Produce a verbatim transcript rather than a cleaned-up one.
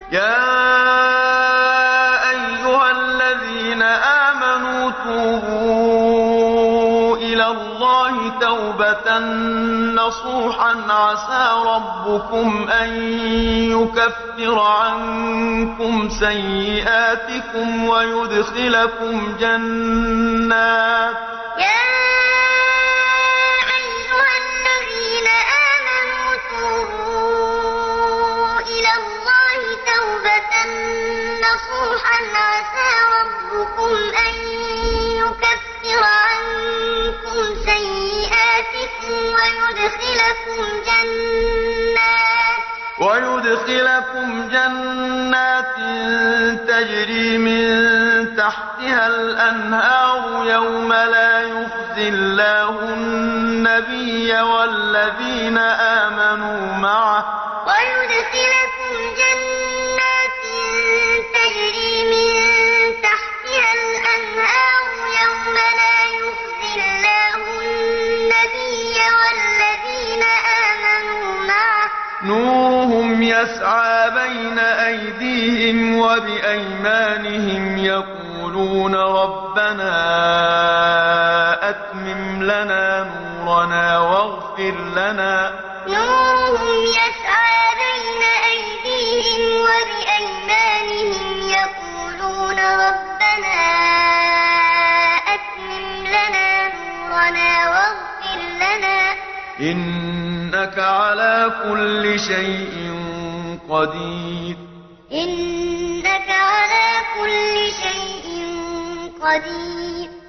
يا أيها الذين آمنوا توبوا إلى الله توبة نصوحا عسى ربكم أن يكفر عنكم سيئاتكم ويدخلكم جنات نصوحا عسى ربكم أن يكفر عنكم سيئاتكم ويدخلكم جنات ويدخلكم جنات تجري من تحتها الأنهار يوم لا يخزي الله النبي والذين آمنوا معه ويدخلكم جنات تجري من تحتها الأنهار يوم لا يخزي الله النبي والذين آمنوا معه نورهم يسعى بين أيديهم وبأيمانهم يقولون ربنا أتمم لنا نورنا واغفر لنا نورهم يسعى بين أيديهم وبأيمانهم يقولون ربنا أتمم لنا نورنا واغفر لنا إنك على كل شيء قدير إنك على كل شيء قدير